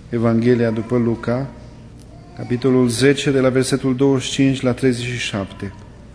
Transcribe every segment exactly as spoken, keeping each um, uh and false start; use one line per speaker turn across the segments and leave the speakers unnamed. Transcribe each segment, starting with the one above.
Evanghelia după Luca, capitolul zece, de la versetul douăzeci și cinci la treizeci și șapte.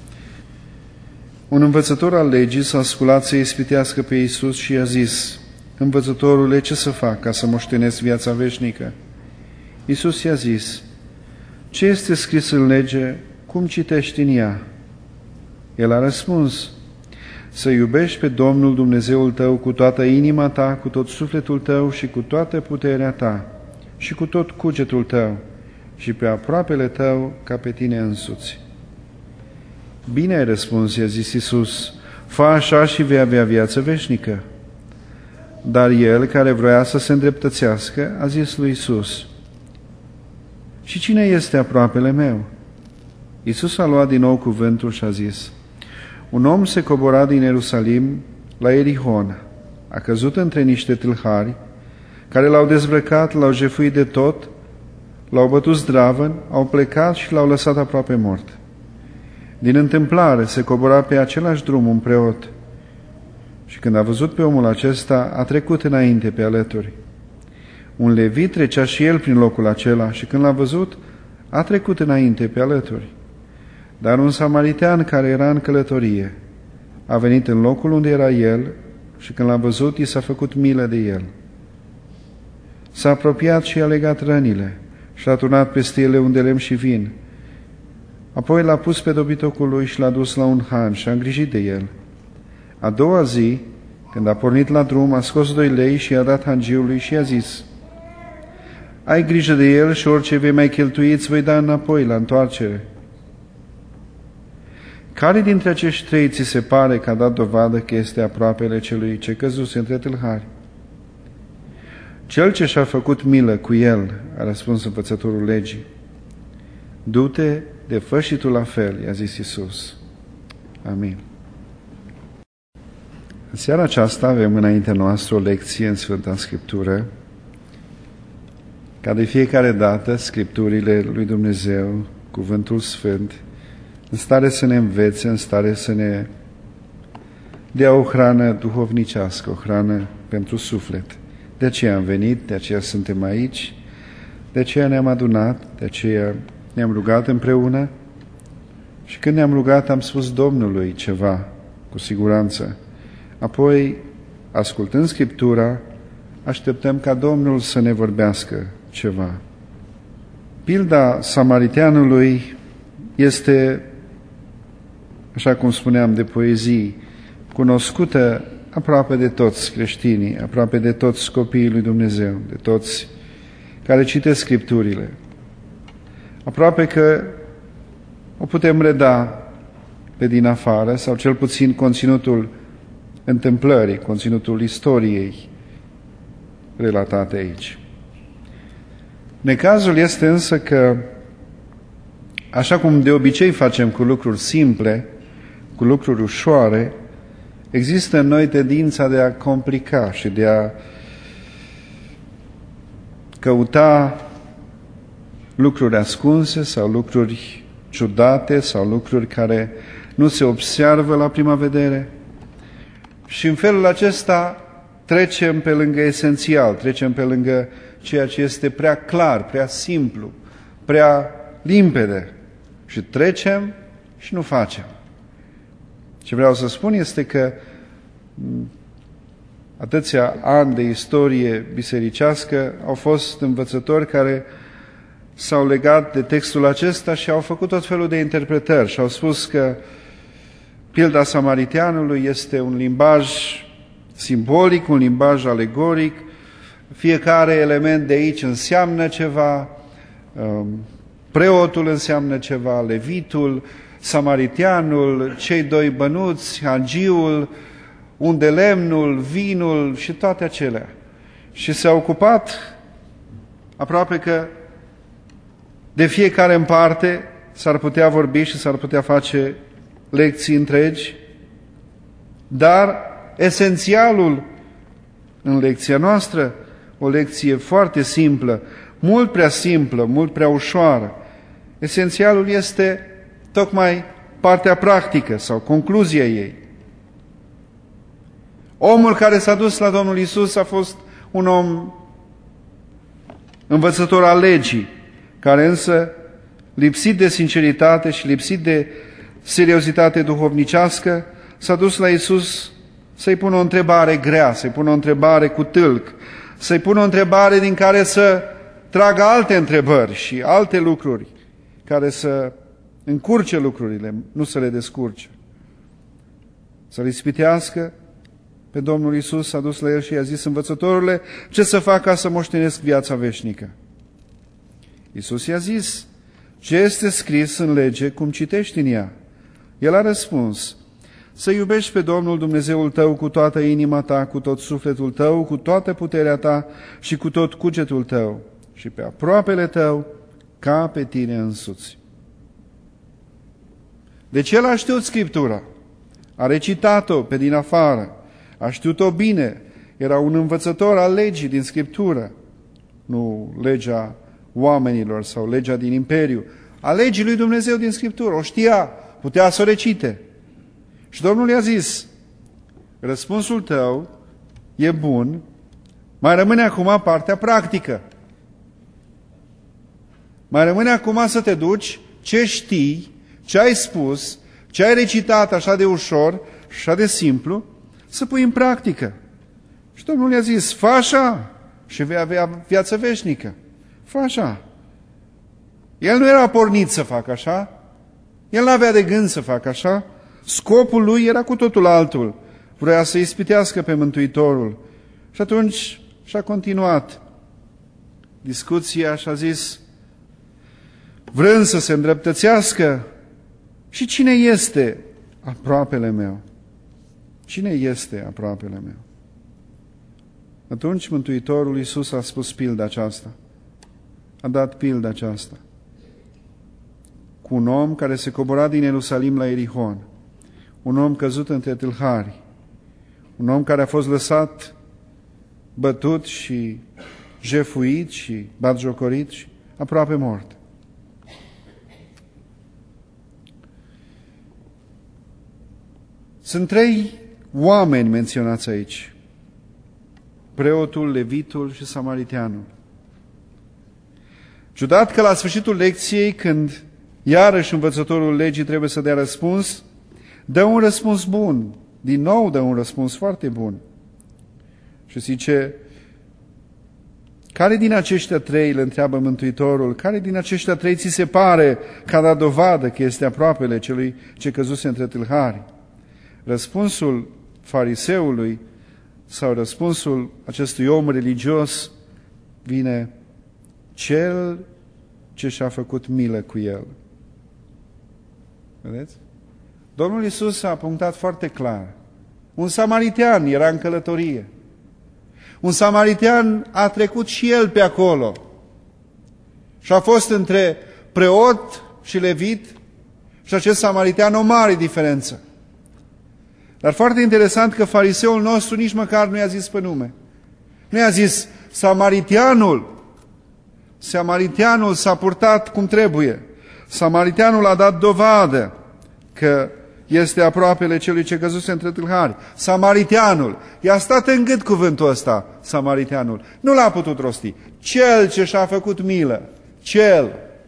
Un învățător al legii s-a sculat să ispitească pe Iisus și i-a zis: Învățătorule, ce să fac ca să moștenesc viața veșnică? Iisus i-a zis: Ce este scris în lege? Cum citești în ea? El a răspuns: Să iubești pe Domnul Dumnezeul tău cu toată inima ta, cu tot sufletul tău și cu toată puterea ta și cu tot cugetul tău și pe aproapele tău ca pe tine însuți. Bine ai răspuns, i-a zis Iisus, fă așa și vei avea viață veșnică. Dar el, care vroia să se îndreptățească, a zis lui Iisus: Și cine este aproapele meu? Iisus a luat din nou cuvântul și a zis: Un om se cobora din Ierusalim la Ierihon, a căzut între niște tâlhari, care l-au dezbrăcat, l-au jefuit de tot, l-au bătut zdravăn, au plecat și l-au lăsat aproape mort. Din întâmplare se cobora pe același drum un preot și când a văzut pe omul acesta, a trecut înainte pe alături. Un levit trecea și el prin locul acela și când l-a văzut, a trecut înainte pe alături. Dar un samaritean care era în călătorie a venit în locul unde era el și când l-a văzut, i s-a făcut milă de el. S-a apropiat și a legat rănile și a turnat peste ele un de lemn și vin. Apoi l-a pus pe dobitocul lui și l-a dus la un han și a îngrijit de el. A doua zi, când a pornit la drum, a scos doi lei și i-a dat hangiului și i-a zis: Ai grijă de el și orice vei mai cheltui îți voi da înapoi la întoarcere. Care dintre acești trei ți se pare că a dat dovadă că este aproapele celui ce căzuse între tâlhari? Cel ce și-a făcut milă cu el, a răspuns învățătorul legii. Du-te de fă și tu la fel, i-a zis Iisus. Amin. În seara aceasta avem înaintea noastră o lecție în Sfânta Scriptură. Ca de fiecare dată, Scripturile lui Dumnezeu, Cuvântul Sfânt, în stare să ne învețe, în stare să ne dea o hrană duhovnicească, o hrană pentru suflet. De aceea am venit, de aceea suntem aici, de aceea ne-am adunat, de aceea ne-am rugat împreună și când ne-am rugat am spus Domnului ceva, cu siguranță. Apoi, ascultând Scriptura, așteptăm ca Domnul să ne vorbească ceva. Pilda samariteanului este, așa cum spuneam, de poezii, cunoscută aproape de toți creștinii, aproape de toți copiii lui Dumnezeu, de toți care citesc Scripturile. Aproape că o putem reda pe din afară, sau cel puțin conținutul întâmplării, conținutul istoriei relatate aici. Necazul este însă că, așa cum de obicei facem cu lucruri simple, cu lucruri ușoare, există în noi tendința de a complica și de a căuta lucruri ascunse sau lucruri ciudate sau lucruri care nu se observă la prima vedere. Și în felul acesta trecem pe lângă esențial, trecem pe lângă ceea ce este prea clar, prea simplu, prea limpede. Și trecem și nu facem. Ce vreau să spun este că atâția ani de istorie bisericească au fost învățători care s-au legat de textul acesta și au făcut tot felul de interpretări și au spus că pilda samariteanului este un limbaj simbolic, un limbaj alegoric, fiecare element de aici înseamnă ceva, preotul înseamnă ceva, levitul, samariteanul, cei doi bănuți, hangiul, unde lemnul, vinul și toate acelea. Și s-a ocupat aproape că de fiecare în parte s-ar putea vorbi și s-ar putea face lecții întregi, dar esențialul în lecția noastră, o lecție foarte simplă, mult prea simplă, mult prea ușoară, esențialul este tocmai partea practică sau concluzia ei. Omul care s-a dus la Domnul Iisus a fost un om învățător al legii, care însă, lipsit de sinceritate și lipsit de seriozitate duhovnicească, s-a dus la Iisus să-i pună o întrebare grea, să-i pună o întrebare cu tâlc, să-i pună o întrebare din care să tragă alte întrebări și alte lucruri care să încurce lucrurile, nu să le descurce. Să-l ispitească pe Domnul Iisus, s-a dus la el și i-a zis: învățătorule, ce să fac ca să moștenesc viața veșnică? Iisus i-a zis: ce este scris în lege, cum citești în ea? El a răspuns: să iubești pe Domnul Dumnezeul tău cu toată inima ta, cu tot sufletul tău, cu toată puterea ta și cu tot cugetul tău și pe aproapele tău ca pe tine însuți. Deci el a știut Scriptura, a recitat-o pe din afară, a știut-o bine, era un învățător al legii din Scriptură, nu legea oamenilor sau legea din Imperiu, a legii lui Dumnezeu din Scriptură, o știa, putea să o recite. Și Domnul i-a zis: răspunsul tău e bun, mai rămâne acum partea practică. Mai rămâne acum să te duci ce știi, ce ai spus, ce ai recitat așa de ușor, așa de simplu, să pui în practică. Și Domnul i-a zis: fă așa și vei avea viață veșnică. Fă așa. El nu era pornit să facă așa, el nu avea de gând să facă așa, scopul lui era cu totul altul. Vrea să ispitească pe Mântuitorul. Și atunci și-a continuat discuția și a zis, vrând să se îndreptățească: și cine este aproapele meu? Cine este aproapele meu? Atunci Mântuitorul Iisus a spus pilda aceasta. A dat pilda aceasta. Cu un om care se cobora din Ierusalim la Ierihon. Un om căzut între tâlhari. Un om care a fost lăsat bătut și jefuit și batjocorit și aproape mort. Sunt trei oameni menționați aici. Preotul, levitul și samariteanul. Ciudat că la sfârșitul lecției, când iarăși învățătorul legii trebuie să dea răspuns, dă un răspuns bun. Din nou dă un răspuns foarte bun. Și zice, care din aceștia trei, îl întreabă Mântuitorul, care din aceștia trei ți se pare ca da dovadă că este aproapele celui ce căzuse între tâlhari? Răspunsul fariseului sau răspunsul acestui om religios vine: cel ce și-a făcut milă cu el. Vedeți? Domnul Iisus a punctat foarte clar. Un samaritean era în călătorie. Un samaritean a trecut și el pe acolo. Și a fost între preot și levit și acest samaritean o mare diferență. Dar foarte interesant că fariseul nostru nici măcar nu i-a zis pe nume. Nu i-a zis, samariteanul, samariteanul s-a purtat cum trebuie. Samariteanul a dat dovadă că este aproapele celui ce căzuse între tâlhari. Samariteanul. I-a stat în gât cuvântul ăsta, samariteanul. Nu l-a putut rosti. Cel ce și-a făcut milă. Cel.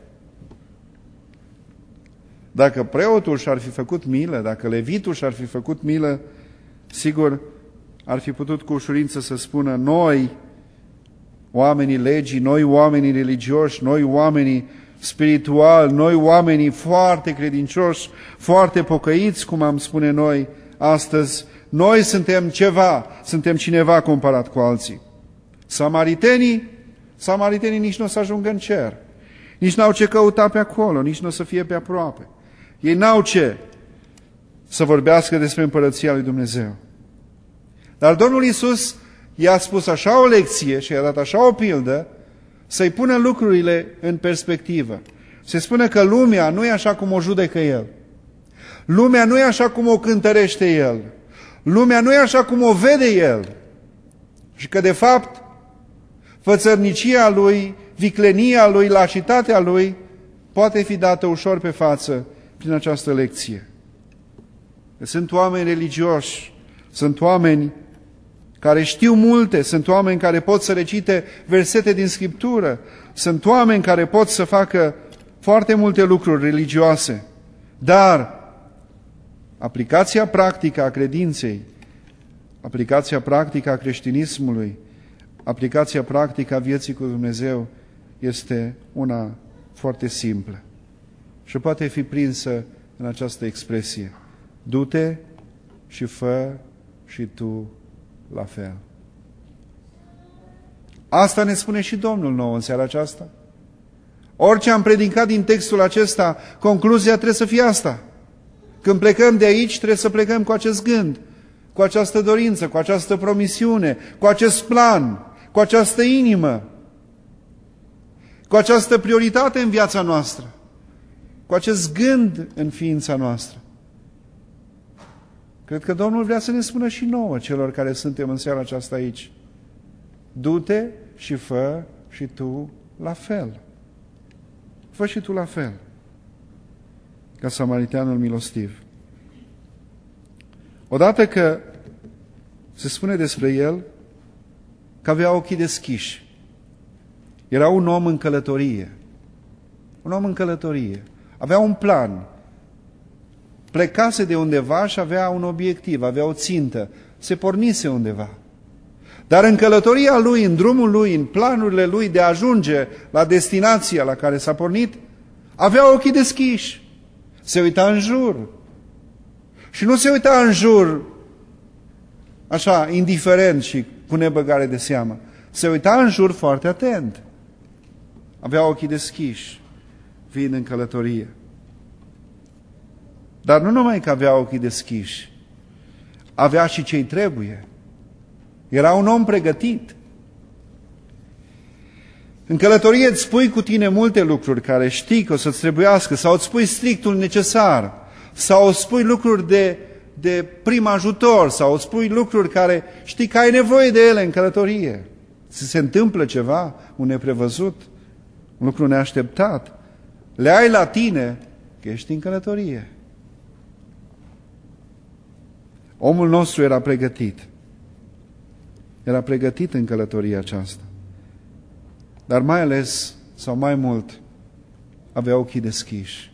Dacă preotul și-ar fi făcut milă, dacă levitul și-ar fi făcut milă, sigur, ar fi putut cu ușurință să spună, noi, oamenii legii, noi, oamenii religioși, noi, oamenii spirituali, noi, oamenii foarte credincioși, foarte pocăiți, cum am spune noi astăzi, noi suntem ceva, suntem cineva comparat cu alții. Samaritenii, samaritenii nici nu o să ajungă în cer, nici n-au ce căuta pe acolo, nici nu o să fie pe aproape. Ei n-au ce să vorbească despre împărăția lui Dumnezeu. Dar Domnul Iisus i-a spus așa o lecție și i-a dat așa o pildă, să-i pună lucrurile în perspectivă. Se spune că lumea nu e așa cum o judecă El. Lumea nu e așa cum o cântărește El. Lumea nu e așa cum o vede El. Și că, de fapt, fățărnicia Lui, viclenia Lui, lașitatea Lui, poate fi dată ușor pe față prin această lecție. Sunt oameni religioși, sunt oameni care știu multe, sunt oameni care pot să recite versete din Scriptură, sunt oameni care pot să facă foarte multe lucruri religioase, dar aplicația practică a credinței, aplicația practică a creștinismului, aplicația practică a vieții cu Dumnezeu este una foarte simplă și poate fi prinsă în această expresie: du-te și fă și tu la fel. Asta ne spune și Domnul nouă în seara aceasta. Orice am predicat din textul acesta, concluzia trebuie să fie asta. Când plecăm de aici, trebuie să plecăm cu acest gând, cu această dorință, cu această promisiune, cu acest plan, cu această inimă, cu această prioritate în viața noastră, cu acest gând în ființa noastră. Cred că Domnul vrea să ne spună și nouă, celor care suntem în seara aceasta aici: du-te și fă și tu la fel. Fă și tu la fel, ca samariteanul milostiv. Odată că se spune despre el că avea ochii deschiși. Era un om în călătorie. Un om în călătorie. Avea un plan. Plecase de undeva și avea un obiectiv, avea o țintă. Se pornise undeva. Dar în călătoria lui, în drumul lui, în planurile lui de a ajunge la destinația la care s-a pornit, avea ochii deschiși. Se uita în jur. Și nu se uita în jur așa, indiferent și cu nebăgare de seamă. Se uita în jur foarte atent. Avea ochii deschiși, fiind în călătorie. Dar nu numai că avea ochii deschiși, avea și ce-i trebuie. Era un om pregătit. În călătorie îți spui cu tine multe lucruri care știi că o să-ți trebuiască, sau îți spui strictul necesar, sau îți spui lucruri de, de prim ajutor, sau îți spui lucruri care știi că ai nevoie de ele în călătorie. Ți se întâmplă ceva, un neprevăzut, un lucru neașteptat, le ai la tine că ești în călătorie. Omul nostru era pregătit. Era pregătit în călătoria aceasta. Dar mai ales, sau mai mult, avea ochii deschiși.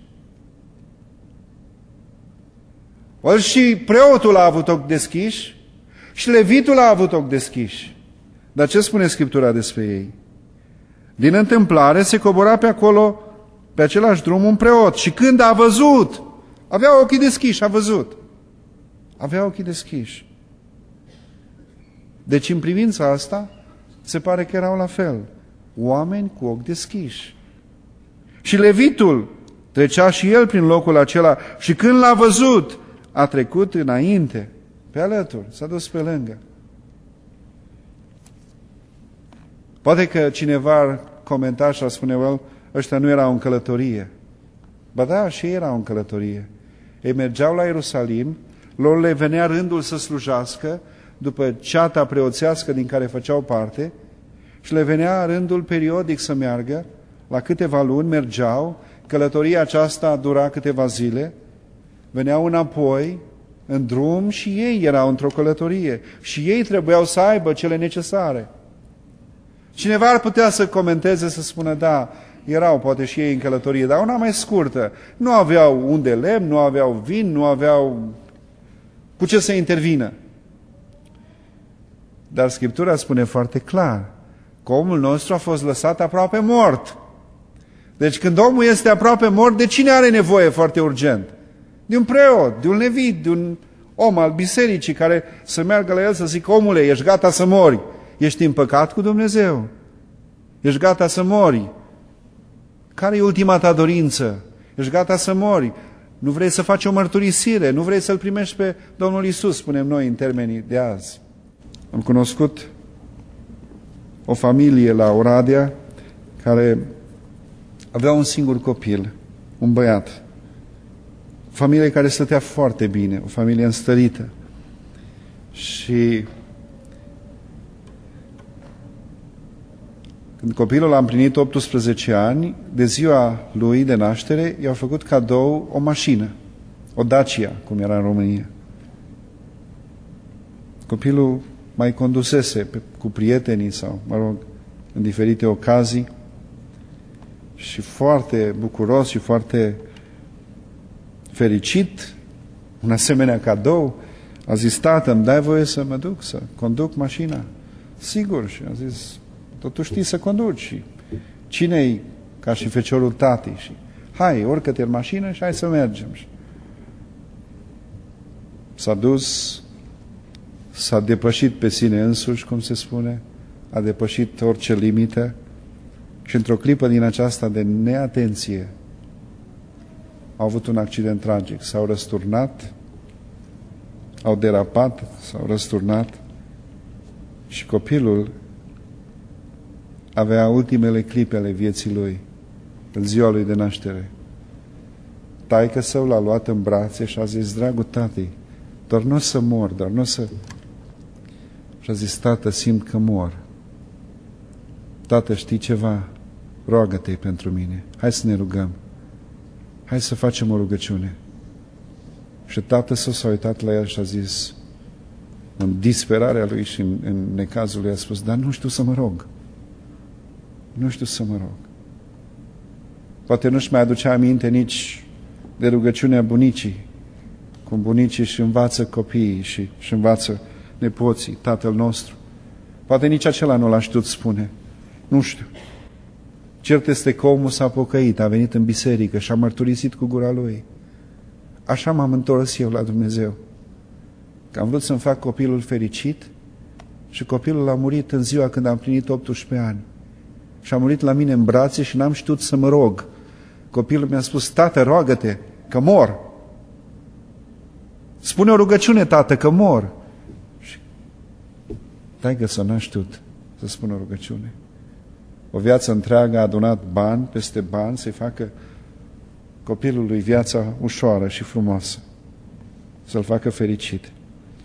Ori și preotul a avut ochi deschiși și levitul a avut ochi deschiși. Dar ce spune Scriptura despre ei? Din întâmplare se cobora pe acolo, pe același drum, un preot și când a văzut, avea ochii deschiși, a văzut. Avea ochii deschiși. Deci în privința asta se pare că erau la fel. Oameni cu ochi deschiși. Și levitul trecea și el prin locul acela și când l-a văzut, a trecut înainte, pe alături, s-a dus pe lângă. Poate că cineva ar comenta și ar spune: well, ăștia nu erau în călătorie. Ba da, și ei erau în călătorie. Ei mergeau la Ierusalim, lor le venea rândul să slujească după ceata preoțească din care făceau parte și le venea rândul periodic să meargă, la câteva luni mergeau, călătoria aceasta dura câteva zile, veneau înapoi în drum și ei erau într-o călătorie și ei trebuiau să aibă cele necesare. Cineva ar putea să comenteze, să spună: da, erau poate și ei în călătorie, dar una mai scurtă. Nu aveau unde lemn, nu aveau vin, nu aveau cu ce să intervină. Dar Scriptura spune foarte clar că omul nostru a fost lăsat aproape mort. Deci când omul este aproape mort, de cine are nevoie foarte urgent? De un preot, de un levit, de un om al bisericii care să meargă la el să zică: omule, ești gata să mori? Ești în păcat cu Dumnezeu? Ești gata să mori? Care e ultima ta dorință? Ești gata să mori? Nu vrei să faci o mărturisire? Nu vrei să-L primești pe Domnul Iisus, spunem noi în termenii de azi. Am cunoscut o familie la Oradea care avea un singur copil, un băiat. O familie care stătea foarte bine, o familie înstărită. Și când copilul a împlinit optsprezece ani, de ziua lui de naștere, i-au făcut cadou o mașină, o Dacia, cum era în România. Copilul mai condusese cu prietenii sau, mă rog, în diferite ocazii și foarte bucuros și foarte fericit, un asemenea cadou, a zis: tată, îmi dai voie să mă duc, să conduc mașina? Sigur. Și a zis: totuși știi să conduci și cine-i ca și feciorul tatii? Și hai, urcă-te în mașină și hai să mergem. S-a dus, s-a depășit pe sine însuși, cum se spune, a depășit orice limită și într-o clipă din aceasta de neatenție au avut un accident tragic. S-au răsturnat, au derapat, s-au răsturnat și copilul avea ultimele clipe ale vieții lui, în ziua lui de naștere. Taică-său l-a luat în brațe și a zis: dragul tati, doar nu o să mor, doar nu o să... Și a zis: tată, simt că mor. Tată, știi ceva? Roagă-te pentru mine. Hai să ne rugăm. Hai să facem o rugăciune. Și tatăl său s-a uitat la el și a zis, în disperarea lui și în, în necazul lui, a spus: dar nu știu să mă rog. Nu știu să mă rog. Poate nu-și mai aducea aminte nici de rugăciunea bunicii, cum bunicii își învață copiii și își învață nepoții, Tatăl nostru. Poate nici acela nu l-a știut spune. Nu știu. Cert este că omul s-a pocăit, a venit în biserică și a mărturisit cu gura lui: așa m-am întors eu la Dumnezeu, că am vrut să-mi fac copilul fericit și copilul a murit în ziua când am plinit optsprezece ani. Și a murit la mine în brațe și n-am știut să mă rog. Copilul mi-a spus: tată, roagă-te, că mor. Spune o rugăciune, tată, că mor. Și taică să n-a știut să spună o rugăciune. O viață întreagă a adunat bani peste bani să-i facă copilului viața ușoară și frumoasă, să-l facă fericit.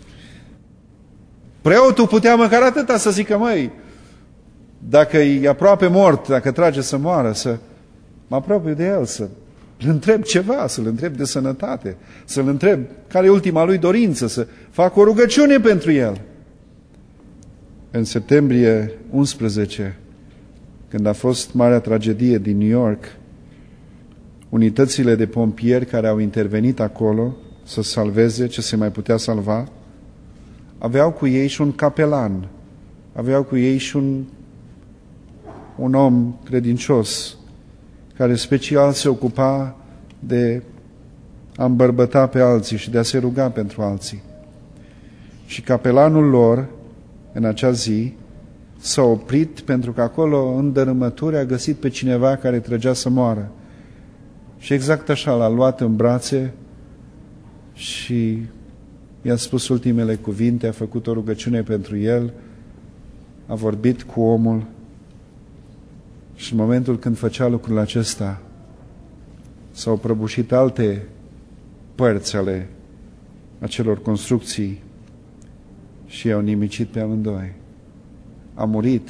Preotul putea măcar atâta să zică: măi, dacă e aproape mort, dacă trage să moară, să mă apropiu de el, să-l întreb ceva, să-l întreb de sănătate, să-l întreb care e ultima lui dorință, să fac o rugăciune pentru el. În septembrie unsprezece, când a fost marea tragedie din New York, unitățile de pompieri care au intervenit acolo să salveze ce se mai putea salva, aveau cu ei și un capelan, aveau cu ei și un, un om credincios, care special se ocupa de a îmbărbăta pe alții și de a se ruga pentru alții. Și capelanul lor, în acea zi, s-a oprit pentru că acolo, în dărâmături, a găsit pe cineva care trăgea să moară. Și exact așa l-a luat în brațe și i-a spus ultimele cuvinte, a făcut o rugăciune pentru el, a vorbit cu omul și în momentul când făcea lucrul acesta s-au prăbușit alte părți ale acelor construcții și i-au nimicit pe amândoi. A murit.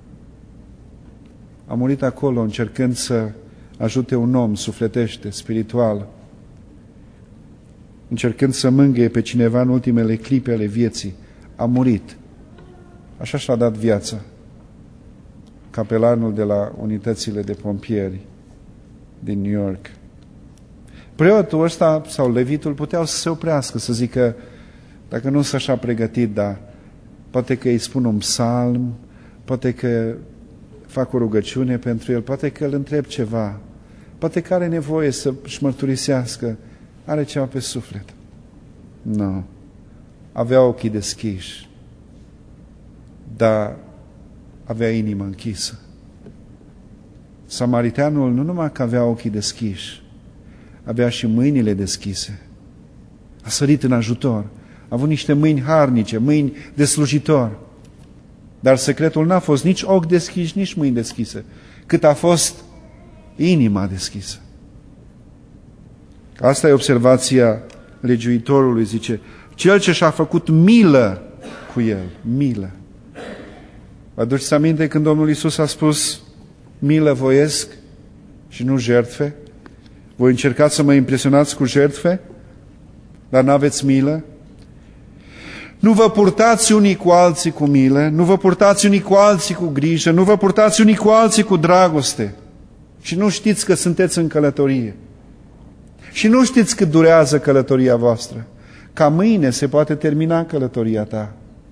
A murit acolo încercând să ajute un om sufletește, spiritual, încercând să mângâie pe cineva în ultimele clipe ale vieții. A murit. Așa și-a dat viața capelanul de la unitățile de pompieri din New York. Preotul ăsta sau levitul puteau să se oprească, să zică: dacă nu s-a așa pregătit, dar poate că îi spun un psalm, poate că fac o rugăciune pentru el, poate că îl întreb ceva, poate că are nevoie să-și mărturisească, are ceva pe suflet. Nu. Avea ochii deschiși, dar avea inima închisă. Samariteanul nu numai că avea ochii deschiși, avea și mâinile deschise. A sărit în ajutor. A avut niște mâini harnice, mâini de slujitor. Dar secretul n-a fost nici ochi deschiși, nici mâini deschise, cât a fost inima deschisă. Asta e observația legiuitorului, zice: cel ce și-a făcut milă cu el. Milă. Vă aduceți aminte când Domnul Iisus a spus: milă voiesc și nu jertfe? Voi încercați să mă impresionați cu jertfe, dar n-aveți milă? Nu vă purtați unii cu alții cu milă, nu vă purtați unii cu alții cu grijă, nu vă purtați unii cu alții cu dragoste. Și nu știți că sunteți în călătorie. Și nu știți cât durează călătoria voastră. Ca mâine se poate termina călătoria ta.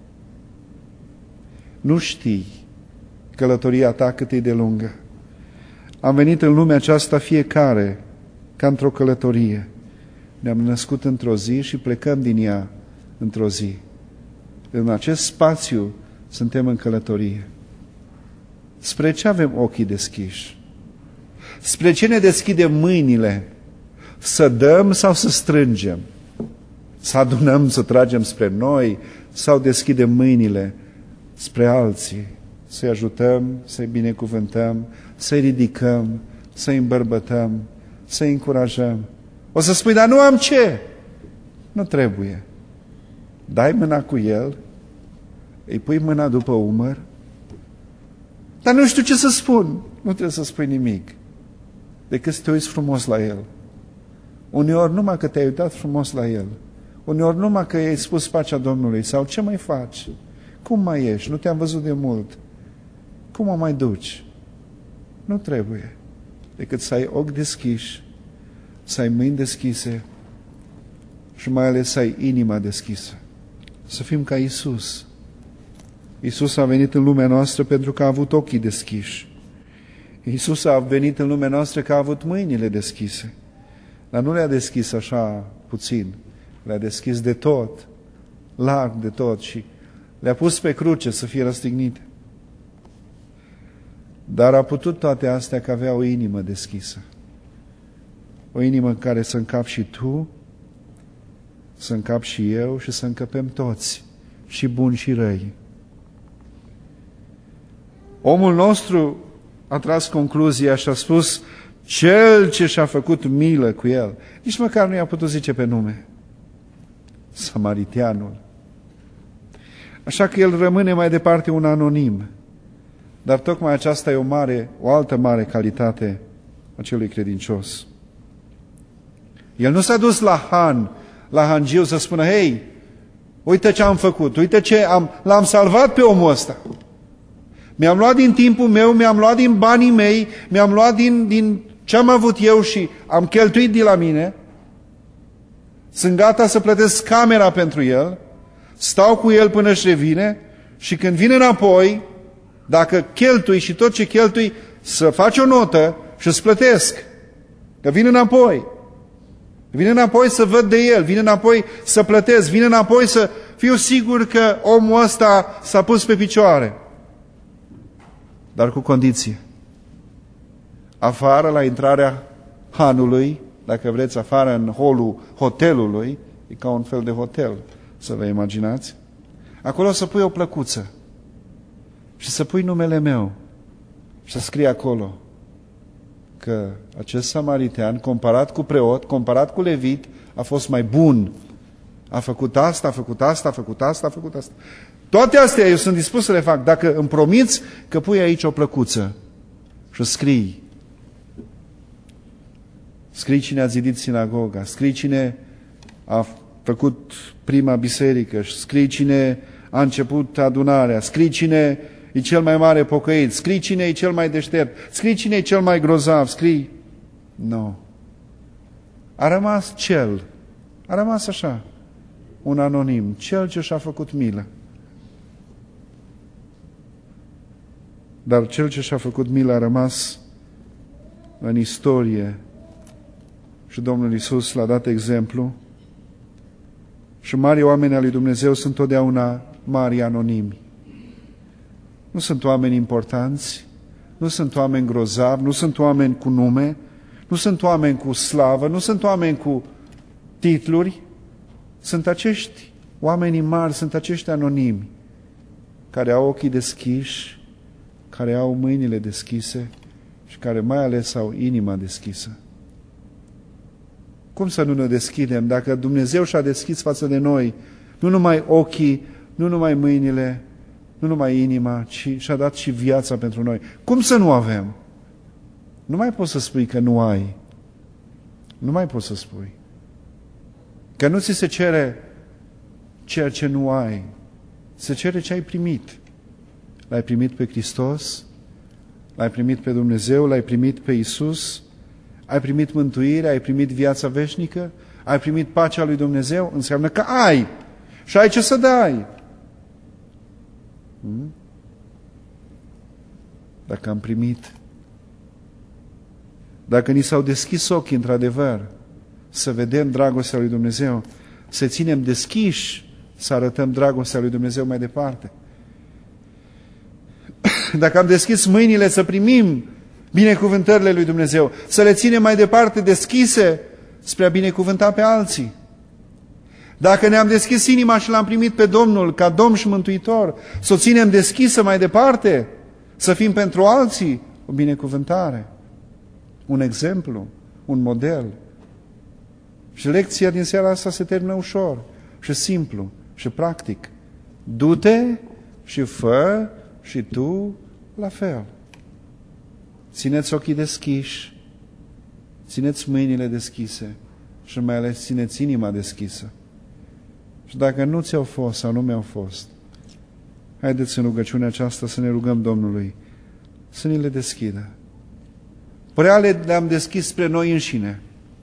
Nu știi călătoria ta cât e de lungă. Am venit în lumea aceasta fiecare ca într-o călătorie. Ne-am născut într-o zi și plecăm din ea într-o zi. În acest spațiu suntem în călătorie. Spre ce avem ochii deschiși? Spre ce ne deschidem mâinile? Să dăm sau să strângem? Să adunăm, să tragem spre noi sau deschidem mâinile spre alții? Să-i ajutăm, să-i binecuvântăm, să-i ridicăm, să-i îmbărbătăm, să-i încurajăm. O să spui, dar nu am ce? Nu trebuie. Dai mâna cu el, îi pui mâna după umăr, dar nu știu ce să spun. Nu trebuie să spui nimic, decât să te uiți frumos la el. Uneori numai că te-ai uitat frumos la el, uneori numai că i-ai spus pacea Domnului, sau ce mai faci? Cum mai ești? Nu te-am văzut de mult. Cum o mai duci? Nu trebuie, decât să ai ochi deschiși, să ai mâini deschise și mai ales să ai inima deschisă. Să fim ca Iisus. Iisus a venit în lumea noastră pentru că a avut ochii deschiși. Iisus a venit în lumea noastră că a avut mâinile deschise. Dar nu le-a deschis așa puțin. Le-a deschis de tot, larg de tot, și le-a pus pe cruce să fie răstignite. Dar a putut toate astea că avea o inimă deschisă. O inimă în care să încap și tu, să încap și eu și să încăpem toți, și buni și răi. Omul nostru a tras concluzia și a spus, cel ce și-a făcut milă cu el. Nici măcar nu i-a putut zice pe nume. Samariteanul. Așa că el rămâne mai departe un anonim. Dar tocmai aceasta e o mare, o altă mare calitate a celui credincios. El nu s-a dus la Han, la hangiu să spună, hei, uite ce am făcut, uite ce am, l-am salvat pe omul ăsta. Mi-am luat din timpul meu, mi-am luat din banii mei, mi-am luat din, din ce am avut eu și am cheltuit de la mine. Sunt gata să plătesc camera pentru el, stau cu el până își revine și când vine înapoi, dacă cheltui și tot ce cheltui, să faci o notă și îți plătesc. Că vin înapoi. Vin înapoi să văd de el, vin înapoi să plătesc, vin înapoi să fiu sigur că omul ăsta s-a pus pe picioare. Dar cu condiție. Afară, la intrarea hanului, dacă vreți, afară în holul hotelului, e ca un fel de hotel, să vă imaginați, acolo să pui o plăcuță și să pui numele meu și să scrie acolo că acest samaritean, comparat cu preot, comparat cu levit, a fost mai bun. A făcut asta, a făcut asta, a făcut asta, a făcut asta. Toate astea eu sunt dispus să le fac dacă îmi promiți că pui aici o plăcuță și scrii. Scrii cine a zidit sinagoga, scrii cine a făcut prima biserică, scrii cine a început adunarea, scrii cine e cel mai mare pocăit, scrii cine e cel mai deștept, scrii cine e cel mai grozav, scrii... Nu. A rămas cel, a rămas așa, un anonim, cel ce și-a făcut milă. Dar cel ce și-a făcut milă a rămas în istorie și Domnul Iisus l-a dat exemplu și mari oameni al lui Dumnezeu sunt totdeauna mari anonimi. Nu sunt oameni importanți, nu sunt oameni grozavi, nu sunt oameni cu nume, nu sunt oameni cu slavă, nu sunt oameni cu titluri. Sunt acești oameni mari, sunt acești anonimi care au ochii deschiși, care au mâinile deschise și care mai ales au inima deschisă. Cum să nu ne deschidem dacă Dumnezeu și-a deschis față de noi nu numai ochii, nu numai mâinile, nu numai inima, ci și-a dat și viața pentru noi? Cum să nu avem? Nu mai poți să spui că nu ai. Nu mai poți să spui. Că nu ți se cere ceea ce nu ai. Se cere ce ai primit. L-ai primit pe Hristos, l-ai primit pe Dumnezeu, l-ai primit pe Iisus, ai primit mântuire, ai primit viața veșnică, ai primit pacea lui Dumnezeu, înseamnă că ai și ai ce să dai. Hmm? Dacă am primit, dacă ni s-au deschis ochii într-adevăr, să vedem dragostea lui Dumnezeu, să ținem deschiși, să arătăm dragostea lui Dumnezeu mai departe. Dacă am deschis mâinile să primim binecuvântările lui Dumnezeu, să le ținem mai departe deschise spre a binecuvânta pe alții. Dacă ne-am deschis inima și l-am primit pe Domnul ca Domn și Mântuitor, să o ținem deschisă mai departe, să fim pentru alții o binecuvântare, un exemplu, un model. Și lecția din seara asta se termină ușor și simplu și practic. Du-te și fă și tu la fel. Țineți ochii deschiși, țineți mâinile deschise și mai ales țineți inima deschisă. Și dacă nu ți-au fost sau nu mi-au fost, haideți în rugăciunea aceasta să ne rugăm Domnului să ni le deschidă. Prea le-am deschis spre noi înșine.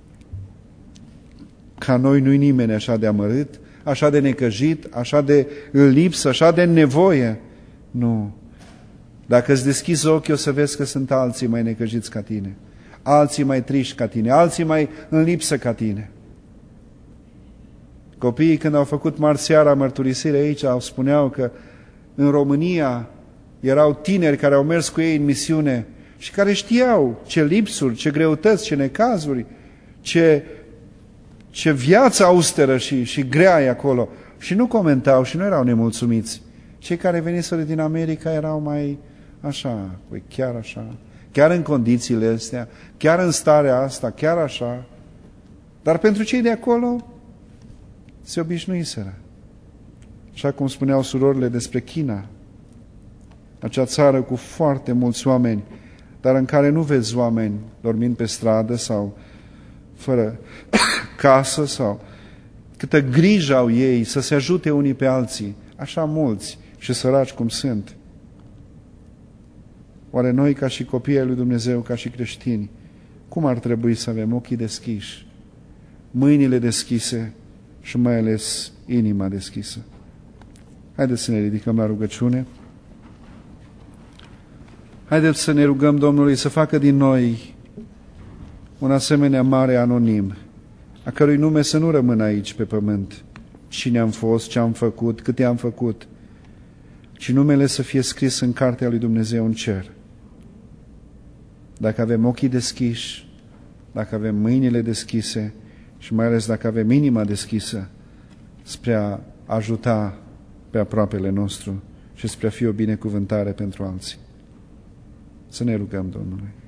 Ca noi nu-i nimeni așa de amărât, așa de necăjit, așa de lipsă, așa de nevoie. Nu. Dacă îți deschizi ochii, o să vezi că sunt alții mai necăjiți ca tine, alții mai triști ca tine, alții mai în lipsă ca tine. Copiii, când au făcut marseara mărturisire aici, au spuneau că în România erau tineri care au mers cu ei în misiune și care știau ce lipsuri, ce greutăți, ce necazuri, ce, ce viață austeră și, și grea e acolo. Și nu comentau și nu erau nemulțumiți. Cei care veniseră din America erau mai așa, păi chiar așa, chiar în condițiile astea, chiar în starea asta, chiar așa. Dar pentru cei de acolo se obișnuiseră. Așa cum spuneau surorile despre China, acea țară cu foarte mulți oameni, dar în care nu vezi oameni dormind pe stradă sau fără casă sau câtă grijă au ei să se ajute unii pe alții, așa mulți și săraci cum sunt. Oare noi, ca și copiii ai lui Dumnezeu, ca și creștini, cum ar trebui să avem ochii deschiși, mâinile deschise și mai ales inima deschisă? Haideți să ne ridicăm la rugăciune. Haideți să ne rugăm Domnului să facă din noi un asemenea mare anonim, a cărui nume să nu rămână aici pe pământ, cine am fost, ce am făcut, câte am făcut, ci numele să fie scris în cartea lui Dumnezeu în cer. Dacă avem ochii deschiși, dacă avem mâinile deschise și mai ales dacă avem inima deschisă spre a ajuta pe aproapele nostru și spre a fi o binecuvântare pentru alții. Să ne rugăm Domnului.